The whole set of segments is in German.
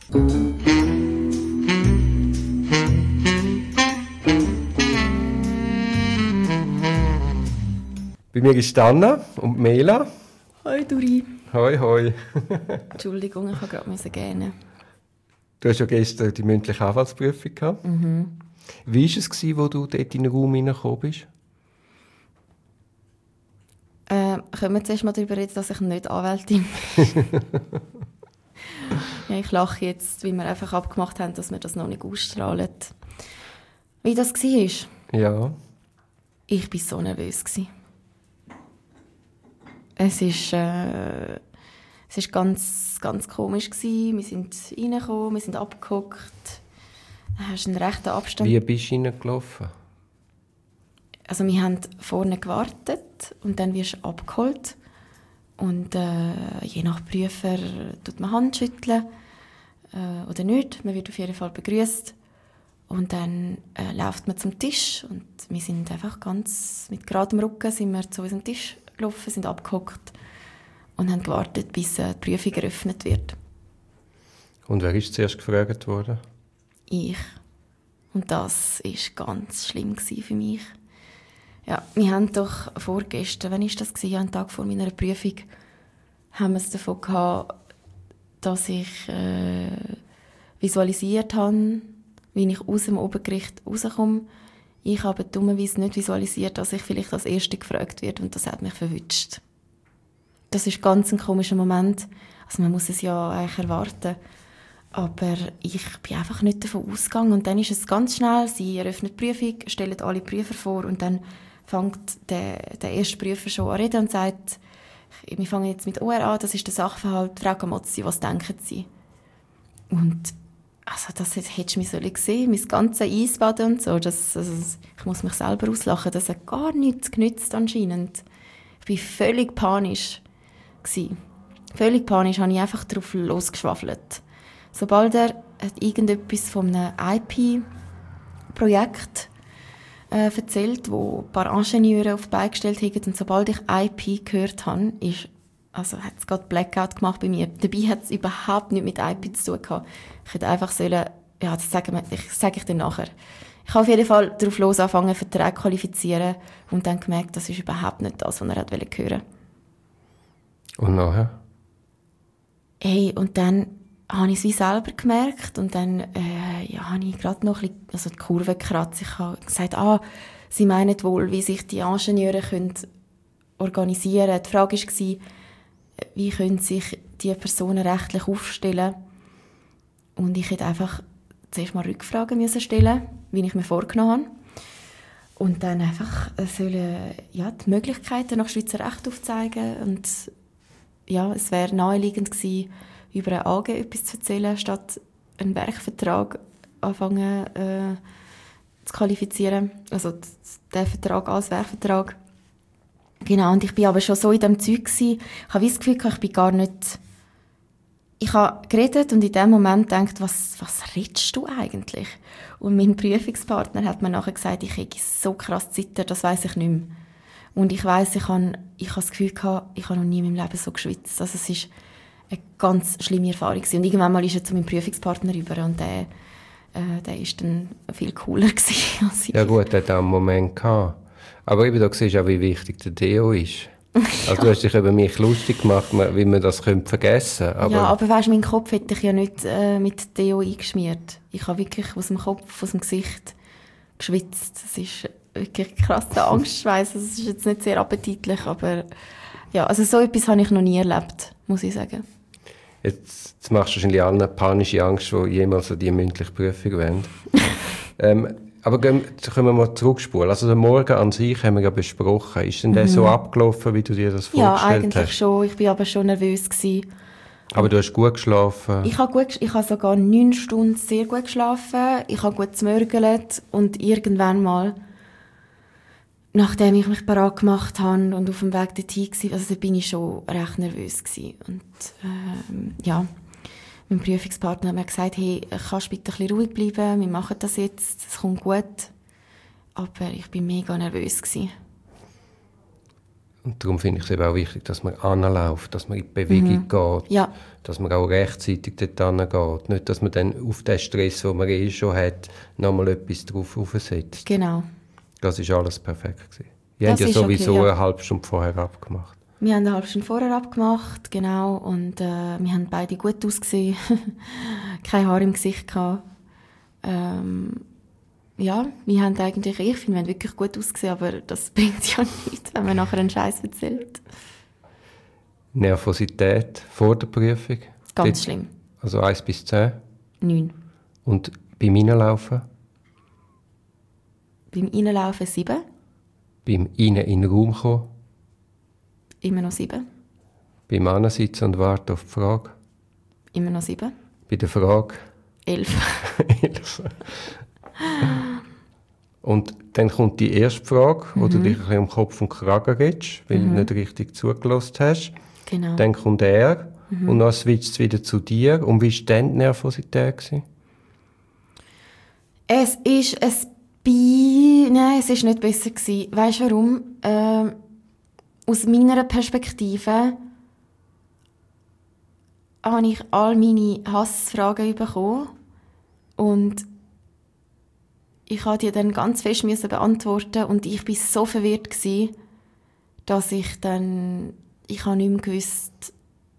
Bei mir ist Anna und Mela. Hoi Duri. Hoi, hoi. Entschuldigung, ich musste gerade gähnen. Du hast ja gestern die mündliche Anwaltsprüfung gehabt. Mhm. Wie war es, als du dort in den Raum hineingekommen bist? Können wir zuerst mal darüber reden, dass ich nicht Anwältin bin? Ja, ich lache jetzt, weil wir einfach abgemacht haben, dass wir das noch nicht ausstrahlen. Wie das war? Ja. Ich war so nervös. Es war ganz, ganz komisch. Wir sind reingekommen, wir sind abgehockt. Da hast du einen rechten Abstand. Wie bist du reingelaufen? Also wir haben vorne gewartet und dann wirst du abgeholt. Und je nach Prüfer tut man Hand schütteln oder nicht. Man wird auf jeden Fall begrüßt. Und dann läuft man zum Tisch und wir sind einfach ganz mit geradem Rücken sind wir zu unserem Tisch gelaufen, sind abgehockt und haben gewartet, bis die Prüfung eröffnet wird. Und wer ist zuerst gefragt worden? Ich. Und das war ganz schlimm für mich. Ja, wir haben doch vorgestern, wann war das? Einen Tag vor meiner Prüfung, haben wir es davon gehabt, dass ich visualisiert habe, wie ich aus dem Obergericht rauskomme. Ich habe dummerweise nicht visualisiert, dass ich vielleicht als Erste gefragt werde und das hat mich verwünscht. Das ist ganz ein komischer Moment. Also man muss es ja eigentlich erwarten. Aber ich bin einfach nicht davon ausgegangen. Und dann ist es ganz schnell, sie eröffnet die Prüfung, stellen alle Prüfer vor und dann fängt der erste Prüfer schon an reden und sagt, wir fangen jetzt mit OR an, das ist der Sachverhalt, Frau Camozzi, was denken Sie? Und also das hättest du mich sehen, mein ganzes Eisbaden und so, ich muss mich selber auslachen, das hat gar nichts genützt anscheinend. Ich war völlig panisch. Völlig panisch habe ich einfach drauf losgeschwafelt. Sobald er irgendetwas von einem IP-Projekt erzählt, wo ein paar Ingenieure auf die Beine gestellt haben, und sobald ich IP gehört habe, hat es gerade Blackout gemacht bei mir. Dabei hat es überhaupt nichts mit IP zu tun gehabt. Ich hätte einfach sollen, ja, das sage ich dann nachher. Ich habe auf jeden Fall darauf los angefangen, Verträge zu qualifizieren und dann gemerkt, das ist überhaupt nicht das, was er hören wollte. Und nachher? Hey, und dann habe ich es wie selber gemerkt und dann habe ich gerade noch ein bisschen, die Kurve gekratzt. Ich habe gesagt, Sie meinen wohl, wie sich die Ingenieure organisieren können. Die Frage war, wie können sich die Personen rechtlich aufstellen? Und ich hätte einfach zuerst mal Rückfragen stellen, wie ich mir vorgenommen habe. Und dann einfach die Möglichkeiten nach Schweizer Recht aufzeigen. Und ja, es wäre naheliegend gewesen, über eine AG etwas zu erzählen, statt einen Werkvertrag anfangen zu qualifizieren. Also den Vertrag als Werkvertrag. Genau, und ich bin aber schon so in diesem Zeug gewesen. Ich habe das Gefühl, ich bin gar nicht... Ich habe geredet und in dem Moment gedacht, was redest du eigentlich? Und mein Prüfungspartner hat mir nachher gesagt, ich hätte so krass zittert, das weiss ich nicht mehr. Und ich weiss, ich habe das Gefühl gehabt, ich habe noch nie in meinem Leben so geschwitzt. Also es ist eine ganz schlimme Erfahrung gewesen. Und irgendwann mal ist er zu meinem Prüfungspartner rüber und der war dann viel cooler gewesen als ich. Ja gut, der hat auch einen Moment gehabt. Aber eben, da siehst du auch, wie wichtig der Deo ist. Also ja. Du hast dich über mich lustig gemacht, wie man das vergessen könnte. Ja, aber weißt, meinen Kopf hätte ich ja nicht mit Deo eingeschmiert. Ich habe wirklich aus dem Kopf, aus dem Gesicht geschwitzt. Das ist wirklich krasser Angstschweiß. Das ist jetzt nicht sehr appetitlich, aber ja, also so etwas habe ich noch nie erlebt, muss ich sagen. Jetzt machst du wahrscheinlich allen panische Angst, die jemals an die mündliche Prüfung wollen. Aber können wir mal zurückspulen. Also den Morgen an sich haben wir ja besprochen. Ist denn der so abgelaufen, wie du dir das vorgestellt hast? Ja, eigentlich schon. Ich war aber schon nervös gewesen. Aber du hast gut geschlafen? Ich habe sogar 9 Stunden sehr gut geschlafen. Ich habe gut gemörgelt und irgendwann mal, nachdem ich mich bereit gemacht habe und auf dem Weg dorthin war, also da bin ich schon recht nervös gewesen. Und mein Prüfungspartner hat mir gesagt, hey, kannst du bitte ein bisschen ruhig bleiben, wir machen das jetzt, es kommt gut. Aber ich war mega nervös gewesen. Und darum finde ich es eben auch wichtig, dass man anläuft, dass man in die Bewegung geht, Ja. dass man auch rechtzeitig dort hingeht. Nicht, dass man dann auf den Stress, den man schon hat, nochmal etwas drauf aufsetzt. Genau. Das war alles perfekt gewesen. Wir Das haben ja ist sowieso okay, ja. eine halbe Stunde vorher abgemacht. Wir haben eine halbe Stunde vorher abgemacht, genau, und wir haben beide gut ausgesehen. Kein Haar im Gesicht gehabt. Ja, wir haben eigentlich, ich finde, wir haben wirklich gut ausgesehen, aber das bringt ja nichts, wenn man nachher einen Scheiß erzählt. Nervosität vor der Prüfung. Ganz Dort- schlimm. Also 1 bis 10. 9. Und beim Reinlaufen, Beim Reinlaufen 7. beim Rein in den Raum kommen, Immer noch 7. beim Ansitzen und Warten auf die Frage, Immer noch 7. bei der Frage 11. Und dann kommt die erste Frage, wo du dich ein bisschen um Kopf und Kragen redest, weil du nicht richtig zugelassen hast. Genau. Dann kommt er und dann switcht es wieder zu dir. Und wie war dann die Nervosität gewesen? Es ist ein Nein, es ist nicht besser gewesen. Weißt du warum? Aus meiner Perspektive habe ich all meine Hassfragen bekommen und ich musste die dann ganz fest beantworten und ich war so verwirrt gewesen, dass ich nicht mehr gewusst,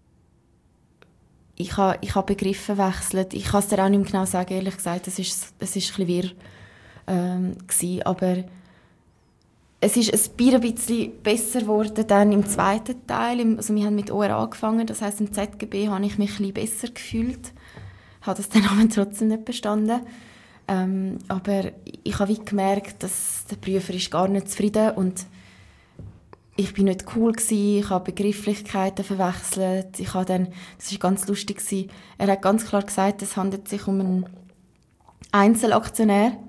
ich habe Begriffe gewechselt. Ich kann es dir auch nicht mehr genau sagen, ehrlich gesagt, es ist ein bisschen wirr gewesen, aber es ist ein bisschen besser geworden dann im zweiten Teil. Also wir haben mit OR angefangen, das heisst im ZGB habe ich mich ein bisschen besser gefühlt. Ich habe das dann aber trotzdem nicht bestanden. Aber ich habe wie gemerkt, dass der Prüfer ist gar nicht zufrieden und ich bin nicht cool gewesen, ich habe Begrifflichkeiten verwechselt. Das war ganz lustig gewesen. Er hat ganz klar gesagt, es handelt sich um einen Einzelaktionär.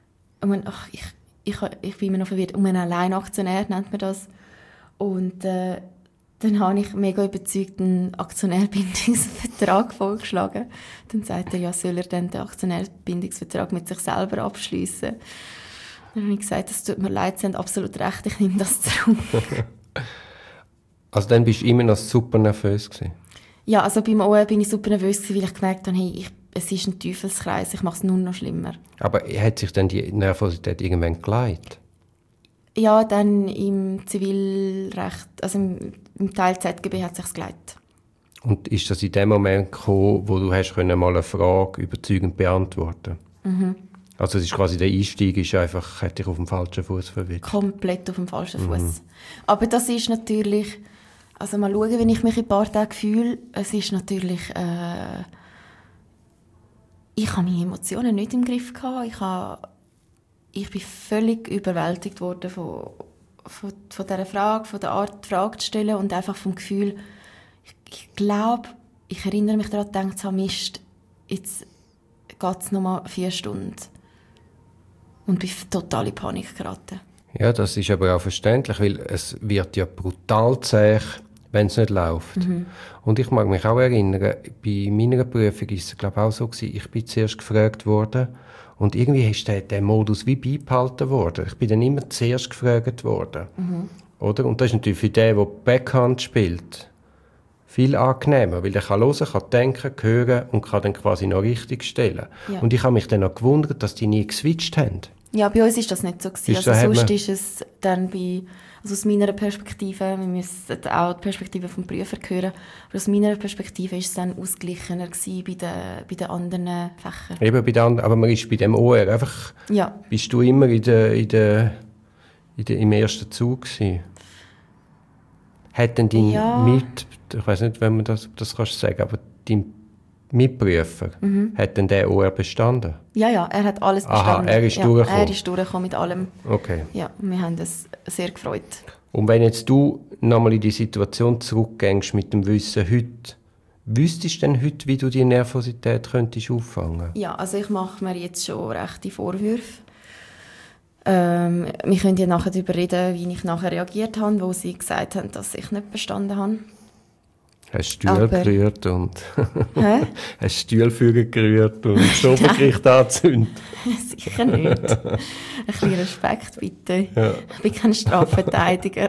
Ich bin immer noch verwirrt, um einen Alleinaktionär nennt man das. Und dann habe ich mega überzeugt einen Aktionärbindungsvertrag vorgeschlagen. Dann sagt er, ja, soll er dann den Aktionärbindungsvertrag mit sich selber abschließen? Dann habe ich gesagt, das tut mir leid, Sie haben absolut recht, ich nehme das zurück. Also dann bist du immer noch super nervös gewesen? Ja, also beim OR bin ich super nervös gewesen, weil ich gemerkt habe, hey, es ist ein Teufelskreis, ich mache es nur noch schlimmer. Aber hat sich dann die Nervosität irgendwann geleitet? Ja, dann im Zivilrecht, also im Teil ZGB hat es sich geleitet. Und ist das in dem Moment gekommen, wo du hast können mal eine Frage überzeugend beantworten? Also es ist quasi der Einstieg ist einfach, hat dich auf dem falschen Fuß verwirrt. Komplett auf dem falschen Fuß. Aber das ist natürlich, also mal schauen, wenn ich mich in ein paar Tagen fühle, es ist natürlich, ich habe meine Emotionen nicht im Griff gehabt. Ich bin völlig überwältigt worden von dieser Frage, von der Art, die Frage zu stellen und einfach vom Gefühl, ich glaube, ich erinnere mich daran, gedacht zu haben, Mist, jetzt geht es nochmal 4 Stunden. Und bin total in Panik geraten. Ja, das ist aber auch verständlich, weil es wird ja brutal zäh, wenn es nicht läuft. Und ich mag mich auch erinnern, bei meiner Prüfung war es, glaube ich, auch so gewesen, ich bin zuerst gefragt worden und irgendwie ist der Modus wie beibehalten worden. Ich bin dann immer zuerst gefragt worden. Oder? Und das ist natürlich für den, der Backhand spielt, viel angenehmer, weil der kann hören, kann denken, hören und kann dann quasi noch richtig stellen. Ja. Und ich habe mich dann auch gewundert, dass die nie geswitcht haben. Ja, bei uns ist das nicht so gewesen. Ist so, Also hat sonst man- ist es dann also aus meiner Perspektive, wir müssen auch die Perspektive vom Prüfer hören, aber aus meiner Perspektive ist es dann ausgeglichener gewesen bei den anderen Fächern. Eben bei den anderen, aber man ist bei dem OR einfach, Ja, bist du immer im ersten Zug gewesen. Hat denn dein Ja. ich weiß nicht, wenn man das kannst sagen, aber dein Mitprüfer, hat denn der OR bestanden? ja, er hat alles Aha, bestanden. er ist ja, durchgekommen. Er ist durchgekommen mit allem. Okay. Ja, wir haben uns sehr gefreut. Und wenn jetzt du nochmal in die Situation zurückgehst mit dem Wissen heute, wüsstest du denn heute, wie du die Nervosität könntest auffangen? Ja, also ich mache mir jetzt schon rechte Vorwürfe. Wir können ja nachher darüber reden, wie ich nachher reagiert habe, wo sie gesagt haben, dass ich nicht bestanden habe. Hast Stühle gerührt und Hä? hast Stühlfüger gerührt und das Obergericht angezündet? Sicher nicht. Ein bisschen Respekt, bitte. Ja. Ich bin kein Strafverteidiger.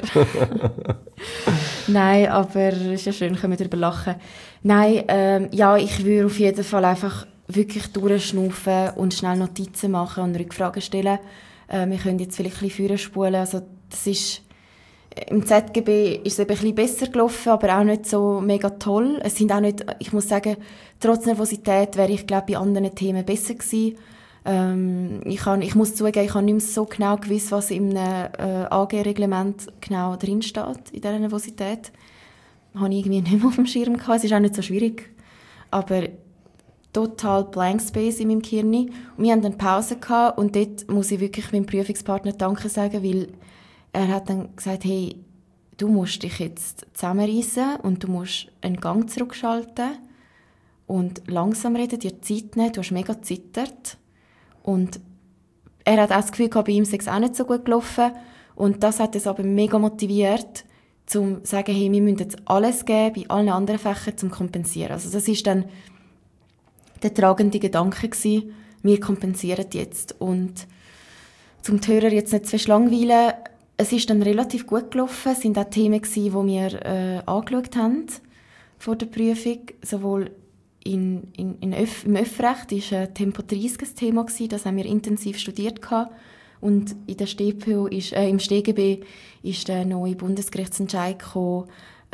Nein, aber es ist ja schön, können wir darüber lachen. Nein, ja, ich würde auf jeden Fall einfach wirklich durchschnaufen und schnell Notizen machen und Rückfragen stellen. Wir können jetzt vielleicht ein bisschen vorspulen. Also, das ist, im ZGB ist es eben ein bisschen besser gelaufen, aber auch nicht so mega toll. Es sind auch nicht, ich muss sagen, trotz Nervosität wäre ich, glaube ich, bei anderen Themen besser gewesen. Ich muss zugeben, ich habe nicht mehr so genau gewusst, was in einem AG-Reglement genau drinsteht, in dieser Nervosität. Das habe ich irgendwie nicht mehr auf dem Schirm gehabt. Es ist auch nicht so schwierig. Aber total Blank Space in meinem Gehirn. Und wir hatten eine Pause gehabt und dort muss ich wirklich meinem Prüfungspartner Danke sagen, weil er hat dann gesagt, hey, du musst dich jetzt zusammenreissen und du musst einen Gang zurückschalten und langsam reden, dir Zeit nehmen, du hast mega gezittert. Und er hat auch das Gefühl gehabt, bei ihm sei es auch nicht so gut gelaufen. Und das hat es aber mega motiviert, zum zu sagen, hey, wir müssen jetzt alles geben, bei allen anderen Fächern, zum kompensieren. Also das ist dann der tragende Gedanke gewesen, wir kompensieren jetzt. Und zum die Hörer jetzt nicht zu verschlangweilen, es ist dann relativ gut gelaufen. Es sind auch Themen gewesen, die wir angeschaut haben vor der Prüfung. Sowohl im Öffrecht war Tempo 30 ein Thema gewesen, das haben wir intensiv studiert gehabt. Und in der StPO im StGB ist der neue Bundesgerichtsentscheid gekommen,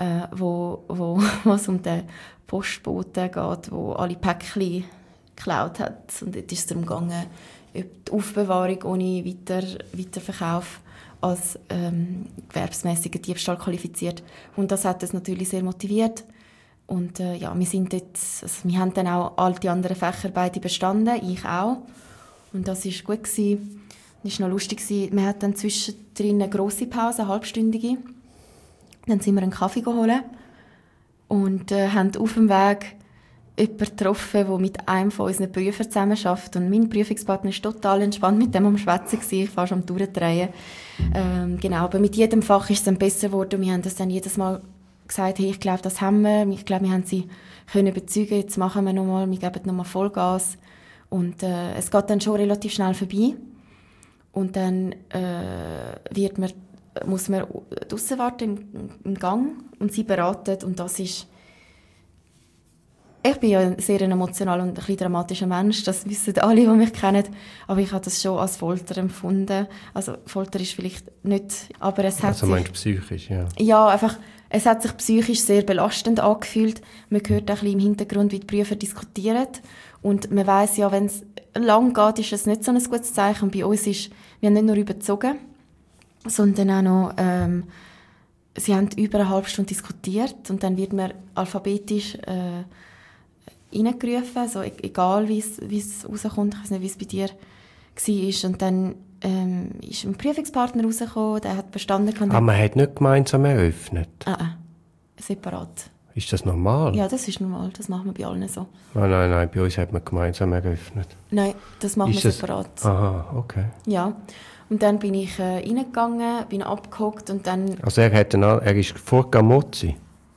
wo es um den Postboten geht, wo alle Päckchen geklaut hat. Und dort ist es darum gegangen, ob die Aufbewahrung ohne Weiterverkauf als gewerbsmäßiger Diebstahl qualifiziert. Und das hat es natürlich sehr motiviert. Und ja, wir haben dann auch all die anderen Fächer beide bestanden, ich auch. Und das war gut gewesen. Das war noch lustig gewesen. Wir hatten dann zwischendrin eine grosse Pause, eine halbstündige. Dann sind wir einen Kaffee geholt und haben auf dem Weg jemanden getroffen, der mit einem von unseren Prüfern zusammenarbeitet. Und mein Prüfungspartner war total entspannt mit dem am Schwätzen gewesen. Ich war schon am Durchdrehen. Genau, aber mit jedem Fach ist es dann besser geworden. Wir haben das dann jedes Mal gesagt, hey, ich glaube, das haben wir. Ich glaube, wir haben sie können überzeugen. Jetzt machen wir nochmal, wir geben nochmal Vollgas. Und es geht dann schon relativ schnell vorbei. Und dann muss man draussen warten im Gang und sie beraten. Und das ist... Ich bin ja ein sehr emotional und ein bisschen dramatischer Mensch, das wissen alle, die mich kennen. Aber ich habe das schon als Folter empfunden. Also Folter ist vielleicht nicht, aber es hat also meinst du psychisch, ja? Ja, einfach, es hat sich psychisch sehr belastend angefühlt. Man hört auch ein bisschen im Hintergrund, wie die Prüfer diskutieren. Und man weiss ja, wenn es lang geht, ist es nicht so ein gutes Zeichen. Und bei uns ist, wir haben nicht nur überzogen, sondern auch noch, sie haben über eine halbe Stunde diskutiert und dann wird man alphabetisch reingerufen, also egal wie es rauskommt. Ich weiß nicht, wie es bei dir war. Und dann ist ein Prüfungspartner rausgekommen, der hat bestanden. Man hat nicht gemeinsam eröffnet? Separat. Ist das normal? Ja, das ist normal, das machen wir bei allen so. Nein, bei uns hat man gemeinsam eröffnet. Nein, das machen wir separat. Aha, okay. Ja, und dann bin ich reingegangen, bin abgehockt und dann... Also er ist vor Camozzi?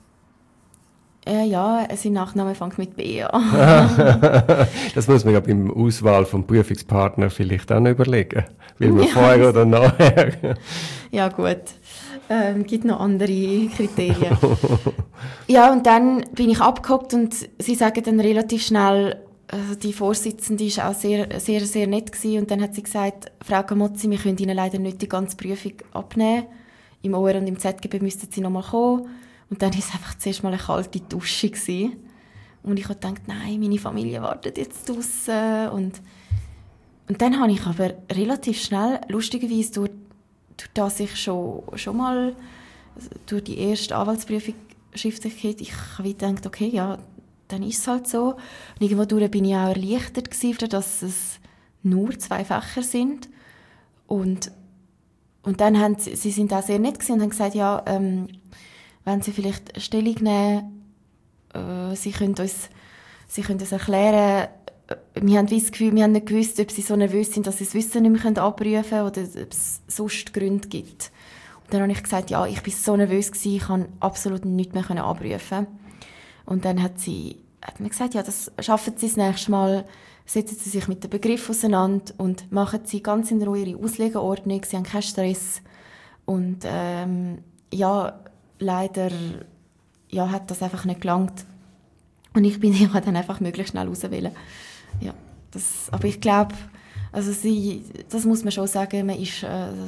Ja, sein Nachname fängt mit B an. Das muss man ja beim Auswahl vom Prüfungspartner vielleicht auch noch überlegen. Will man vorher oder nachher? Ja, gut. Gibt noch andere Kriterien. Ja, und dann bin ich abgehockt und sie sagen dann relativ schnell, also die Vorsitzende war auch sehr, sehr, sehr nett gewesen. Und dann hat sie gesagt, Frau Camozzi, wir können Ihnen leider nicht die ganze Prüfung abnehmen. Im OR und im ZGB müssten Sie noch mal kommen. Und dann war es einfach zuerst mal eine kalte Dusche gewesen. Und ich habe gedacht, nein, meine Familie wartet jetzt draussen. Und dann habe ich aber relativ schnell, lustigerweise durch das ich schon mal durch die erste Anwaltsprüfung schriftlich hatte, ich habe gedacht, okay, ja, dann ist es halt so. Und irgendwo durch bin ich auch erleichtert gewesen, dass es nur 2 Fächer sind. Und dann haben sie sind auch sehr nett gewesen und haben gesagt, ja, wenn Sie vielleicht Stellung nehmen, Sie können uns erklären. Wir haben das Gefühl, wir haben nicht gewusst, ob Sie so nervös sind, dass Sie das Wissen nicht mehr abrufen können oder ob es sonst Gründe gibt. Und dann habe ich gesagt, ja, ich war so nervös gewesen, ich konnte absolut nichts mehr abrufen. Und dann hat mir gesagt, ja, das schaffen Sie das nächste Mal, setzen Sie sich mit dem Begriff auseinander und machen Sie ganz in Ruhe Ihre Auslegeordnung, Sie haben keinen Stress. Und ja, leider hat das einfach nicht gelangt. Und ich habe dann einfach möglichst schnell auswählen. Ja, aber ich glaube, also das muss man schon sagen, man ist,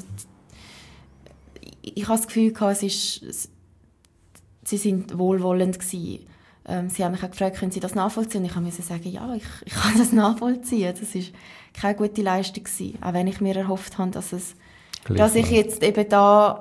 ich habe das Gefühl gehabt, sie sind wohlwollend gewesen. Sie haben mich auch gefragt, können Sie das nachvollziehen? Und ich musste sagen, ja, ich kann das nachvollziehen. Das war keine gute Leistung gewesen. Auch wenn ich mir erhofft habe, dass ich jetzt eben da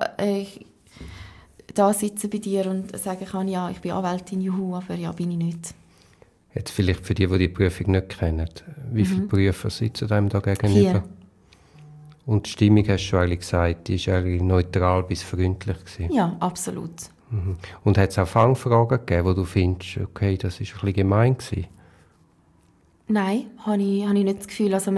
sitze bei dir und sagen kann, ja, ich bin Anwältin, juhu, aber ja, bin ich nicht. Jetzt vielleicht für die Prüfung nicht kennen. Wie viele Prüfer sitzen einem da gegenüber? 4. Und die Stimmung, hast du schon eigentlich gesagt, die war eigentlich neutral bis freundlich gewesen. Ja, absolut. Mhm. Und hat es auch Fangfragen gegeben, wo du findest, okay, das war ein bisschen gemein gewesen? Nein, habe ich nicht das Gefühl. Also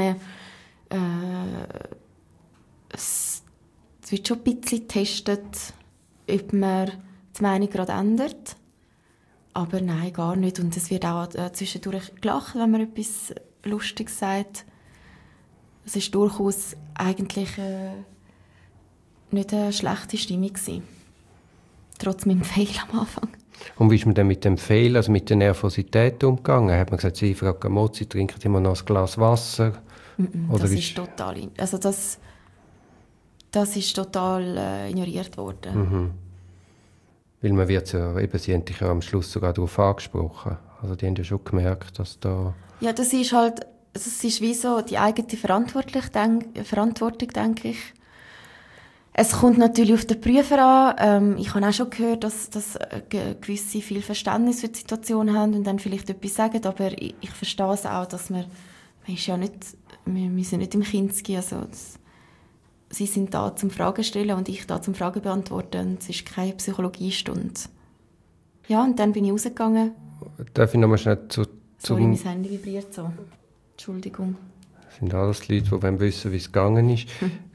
es wird schon ein bisschen getestet, ob man die Meinung gerade ändert. Aber nein, gar nicht. Und es wird auch zwischendurch gelacht, wenn man etwas Lustiges sagt. Es war durchaus eigentlich nicht eine schlechte Stimmung gewesen. Trotz meinem Fail am Anfang. Und wie ist man denn mit dem Fail, also mit der Nervosität umgegangen? Hat man gesagt, Sie, Frau Camozzi, trinken immer noch ein Glas Wasser? Oder das ist total... Also das ist total ignoriert worden. Mhm. Weil man wird ja, eben, Sie haben dich ja am Schluss sogar darauf angesprochen. Also die haben ja schon gemerkt, dass da... Ja, das ist wie so die eigene Verantwortung, denke ich. Es kommt natürlich auf den Prüfer an. Ich habe auch schon gehört, dass gewisse viel Verständnis für die Situation haben und dann vielleicht etwas sagen, aber ich verstehe es auch, dass wir sind nicht im Kinski, also sie sind da zum Fragen stellen und ich da zum Fragen beantworten und es ist keine Psychologiestunde. Ja, und dann bin ich rausgegangen. Darf ich nochmal schnell Sorry, mein Handy vibriert so. Entschuldigung. Das sind alles Leute, die wissen, wie es gegangen ist.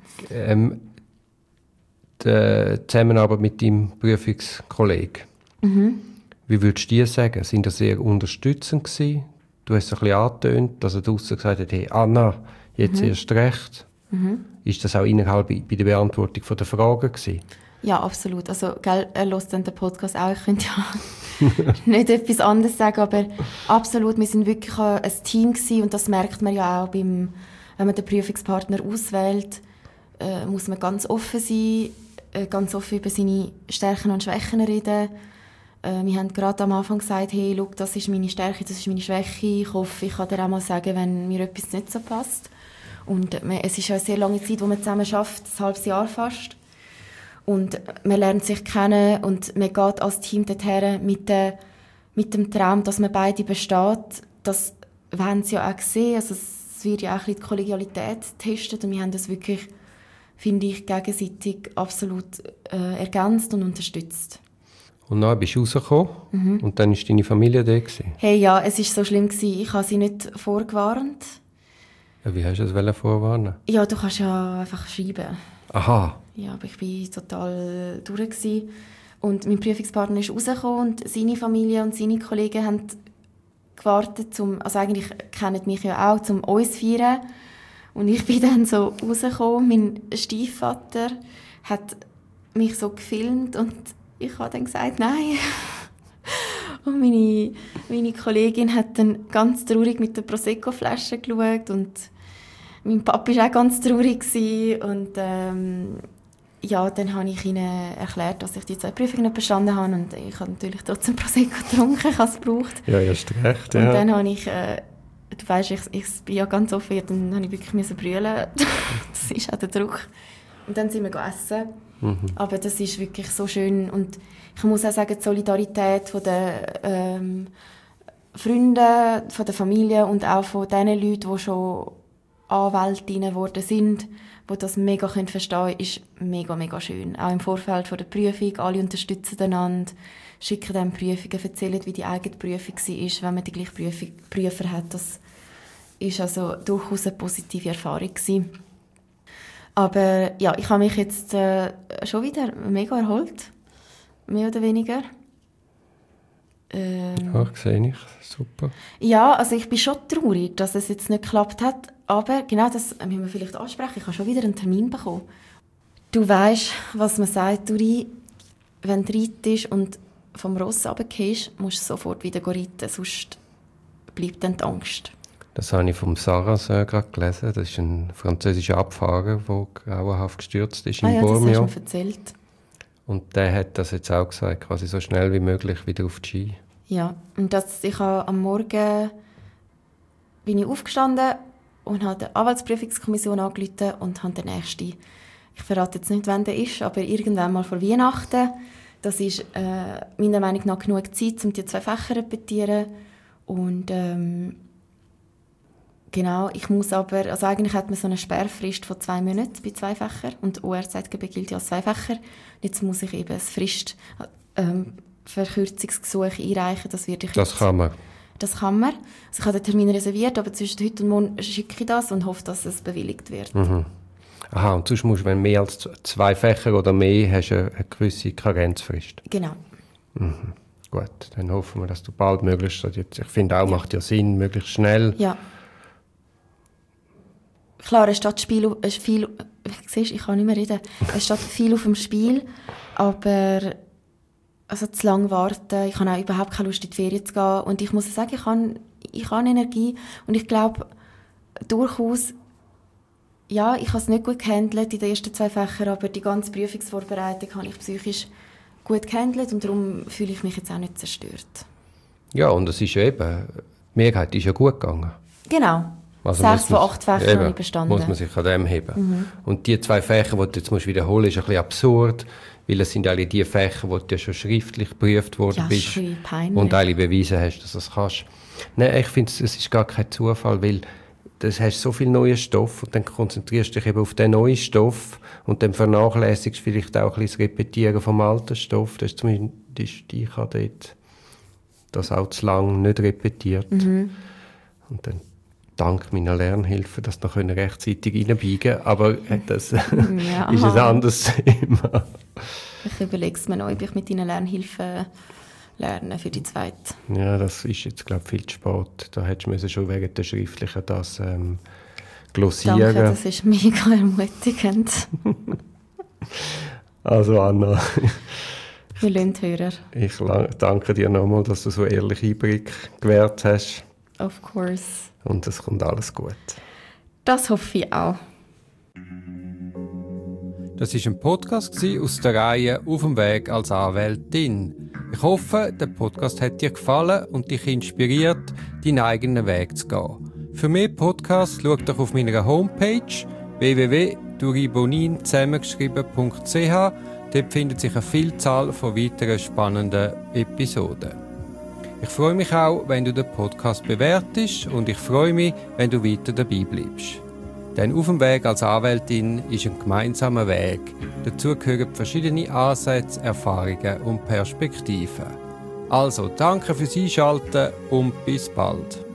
Die Zusammenarbeit mit deinem Prüfungskollegen. Wie würdest du dir sagen? Sind das sehr unterstützend gewesen? Du hast es ein bisschen angetönt, dass er draussen gesagt hat, hey Anna, jetzt erst recht. Ist das auch innerhalb bei der Beantwortung der Fragen gewesen? Ja, absolut. Also, er hört dann den Podcast auch. Ich könnte ja nicht etwas anderes sagen, aber absolut, wir sind wirklich ein Team gewesen und das merkt man ja auch wenn man den Prüfungspartner auswählt, muss man ganz offen sein, ganz offen über seine Stärken und Schwächen reden. Wir haben gerade am Anfang gesagt, hey, schau, das ist meine Stärke, das ist meine Schwäche. Ich hoffe, ich kann dir auch mal sagen, wenn mir etwas nicht so passt. Und es ist ja eine sehr lange Zeit, wo man zusammen arbeitet, ein halbes Jahr fast. Und man lernt sich kennen und man geht als Team dorthin mit dem Traum, dass man beide besteht. Das haben sie ja auch gesehen. Also es wird ja auch ein bisschen die Kollegialität getestet und wir haben das wirklich, finde ich, gegenseitig absolut ergänzt und unterstützt. Und dann bist du rausgekommen und dann war deine Familie da gewesen. Hey, ja, es war so schlimm gewesen. Ich habe sie nicht vorgewarnt. Ja, wie hast du das vorwarnen? Ja, du kannst ja einfach schreiben. Aha. Ja, aber ich war total durch gewesen. Und mein Prüfungspartner ist rausgekommen und seine Familie und seine Kollegen haben gewartet, also eigentlich kennen mich ja auch, um uns zu feiern. Und ich bin dann so rausgekommen. Mein Stiefvater hat mich so gefilmt und ich habe dann gesagt, nein. Und meine Kollegin hat dann ganz traurig mit der Prosecco-Flasche geschaut und mein Papa war auch ganz traurig gewesen. Und ja, dann habe ich ihnen erklärt, dass ich die 2 Prüfungen nicht bestanden habe und ich habe natürlich trotzdem Prosecco getrunken, ich habe es gebraucht. Ja, hast recht, ja. Und dann habe ich, du weisst, ich bin ja ganz offen, dann habe ich wirklich brüllen. Das ist auch der Druck. Und dann sind wir essen. Aber das ist wirklich so schön und ich muss auch sagen, die Solidarität von den Freunden, von der Familie und auch von den Leuten, die schon Anwältinnen geworden sind, die das mega verstehen können, ist mega, mega schön. Auch im Vorfeld von der Prüfung, alle unterstützen einander, schicken dann Prüfungen, erzählen, wie die eigene Prüfung war, wenn man die gleiche Prüfer hat. Das ist also durchaus eine positive Erfahrung gewesen. Aber ja, ich habe mich jetzt schon wieder mega erholt. Mehr oder weniger. Ja, sehe ich. Super. Ja, also ich bin schon traurig, dass es jetzt nicht geklappt hat. Aber genau das müssen wir vielleicht ansprechen. Ich habe schon wieder einen Termin bekommen. Du weisst, was man sagt, Duri, wenn du reitest und vom Ross runtergehst, musst du sofort wieder reiten, sonst bleibt dann die Angst. Das habe ich vom Sarrazin gerade gelesen. Das ist ein französischer Abfahrer, der grauenhaft gestürzt ist in Bormio. Das hast du mir erzählt. Und der hat das jetzt auch gesagt, quasi so schnell wie möglich wieder auf die Ski. Ja, und ich habe am Morgen bin ich aufgestanden und habe die Anwaltsprüfungskommission angerufen und habe den nächsten. Ich verrate jetzt nicht, wann der ist, aber irgendwann mal vor Weihnachten. Das ist meiner Meinung nach genug Zeit, um die 2 Fächer zu repetieren. Und genau, ich muss aber, also eigentlich hat man so eine Sperrfrist von 2 Monaten bei 2 Fächern und OR-ZGB gilt ja als 2 Fächer. Jetzt muss ich eben ein Verkürzungsgesuch einreichen. Das kann man. Das kann man. Also ich habe den Termin reserviert, aber zwischen heute und morgen schicke ich das und hoffe, dass es bewilligt wird. Mhm. Aha, und sonst musst du, wenn mehr als 2 Fächer oder mehr hast, eine gewisse Karenzfrist. Genau. Mhm. Gut, dann hoffen wir, dass du bald möglichst, ich finde auch, macht ja Sinn, möglichst schnell. Ja. Klar, es steht viel, siehst, ich kann nicht mehr reden. Es steht viel auf dem Spiel, aber also zu lange warten, ich habe auch überhaupt keine Lust, in die Ferien zu gehen. Und ich muss sagen, ich habe Energie und ich glaube durchaus, ja, ich habe es nicht gut gehandelt in den ersten 2 Fächern, aber die ganze Prüfungsvorbereitung habe ich psychisch gut gehandelt und darum fühle ich mich jetzt auch nicht zerstört. Ja, und es ist ja eben, die Mehrheit ist ja gut gegangen. Genau. Also 6 von 8 Fächern habe ich bestanden. Muss man sich an dem heben. Mhm. Und die 2 Fächer, die du jetzt wiederholen musst, ist ein bisschen absurd, weil es sind alle die Fächer, wo du ja schon schriftlich geprüft worden bist und alle bewiesen hast, dass du es kannst. Nein, ich finde, es ist gar kein Zufall, weil du hast so viel neuen Stoff und dann konzentrierst du dich eben auf den neuen Stoff und dann vernachlässigst du vielleicht auch ein bisschen das Repetieren vom alten Stoff. Das ist zumindest ich habe dort das auch zu lange nicht repetiert. Mhm. Und dann dank meiner Lernhilfe das noch rechtzeitig reinbiegen, aber das ist ein anderes Thema. Ich überlege es mir noch, ob ich mit deiner Lernhilfe lerne für die 2. Ja, das ist jetzt, glaube ich, viel zu spät. Da hättest du schon wegen der Schriftlichen das glossieren. Danke, das ist mega ermutigend. Also Anna, wir lassen hören. Ich danke dir nochmal, dass du so ehrlich Einblick gewährt hast. Of course. Und es kommt alles gut. Das hoffe ich auch. Das war ein Podcast aus der Reihe «Auf dem Weg als Anwältin». Ich hoffe, der Podcast hat dir gefallen und dich inspiriert, deinen eigenen Weg zu gehen. Für mehr Podcasts schau doch auf meiner Homepage www.duribonin zusammengeschrieben.ch. Dort findet sich eine Vielzahl von weiteren spannenden Episoden. Ich freue mich auch, wenn du den Podcast bewertest und ich freue mich, wenn du weiter dabei bleibst. Denn auf dem Weg als Anwältin ist ein gemeinsamer Weg. Dazu gehören verschiedene Ansätze, Erfahrungen und Perspektiven. Also, danke fürs Einschalten und bis bald.